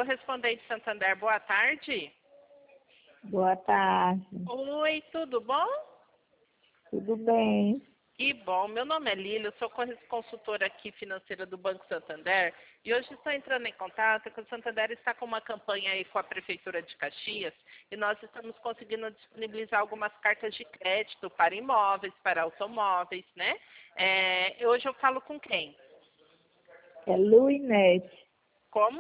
Correspondente Santander, boa tarde. Boa tarde. Oi, tudo bom? Tudo bem? Que bom. Meu nome é Lília, eu sou consultora aqui financeira do Banco Santander e hoje estou entrando em contato que o Santander está com uma campanha aí com a Prefeitura de Caxias e nós estamos conseguindo disponibilizar algumas cartas de crédito para imóveis, para automóveis, né? Hoje eu falo com quem? É Luinete. Como?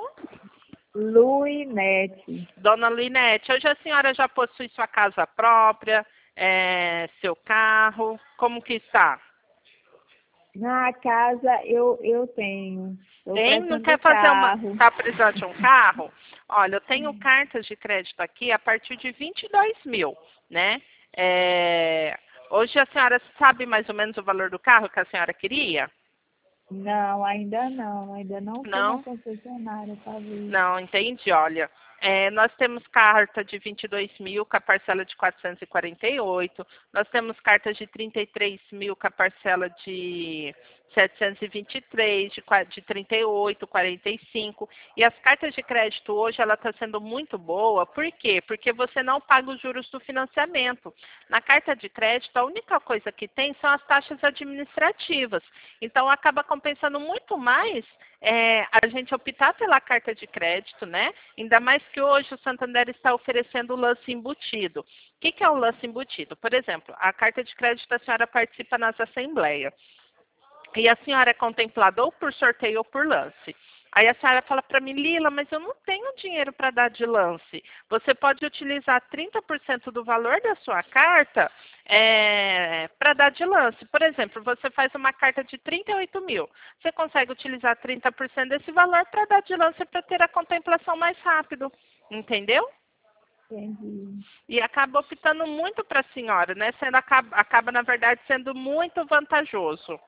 Luinete. Dona Linete, hoje a senhora já possui sua casa própria, seu carro, como que está? Na casa eu tenho. Estou Tem? Não precisando quer do fazer uma... carro. Está precisando de um carro? Olha, eu tenho cartas de crédito aqui a partir de 22 mil, né? Hoje a senhora sabe mais ou menos o valor do carro que a senhora queria? Não, ainda não. Ainda não fui na Não? concessionária para ver. Não, entendi. Olha, nós temos carta de 22 mil com a parcela de 448. Nós temos cartas de 33 mil com a parcela de 723, de 38, 45. E as cartas de crédito hoje, ela está sendo muito boa. Por quê? Porque você não paga os juros do financiamento. Na carta de crédito, a única coisa que tem são as taxas administrativas. Então, acaba compensando muito mais a gente optar pela carta de crédito, né? Ainda mais que hoje o Santander está oferecendo o lance embutido. O que é o lance embutido? Por exemplo, a carta de crédito a senhora participa nas assembleias. E a senhora é contemplada ou por sorteio ou por lance. Aí a senhora fala para mim, Lila, mas eu não tenho dinheiro para dar de lance. Você pode utilizar 30% do valor da sua carta para dar de lance. Por exemplo, você faz uma carta de 38 mil. Você consegue utilizar 30% desse valor para dar de lance para ter a contemplação mais rápido. Entendeu? Entendi. E acaba optando muito para a senhora, né? Acaba, na verdade, sendo muito vantajoso.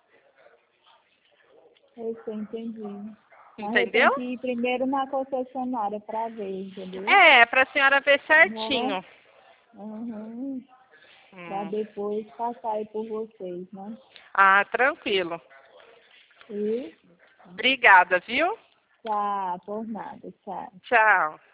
Eu sei, entendi. Mas eu Entendeu? tenho que ir primeiro na concessionária para ver, entendeu? Para a senhora ver Né? certinho. Uhum. Para Hum. depois passar aí por vocês, né? Ah, tranquilo. E Obrigada, viu? tá, por nada, tchau. Tchau.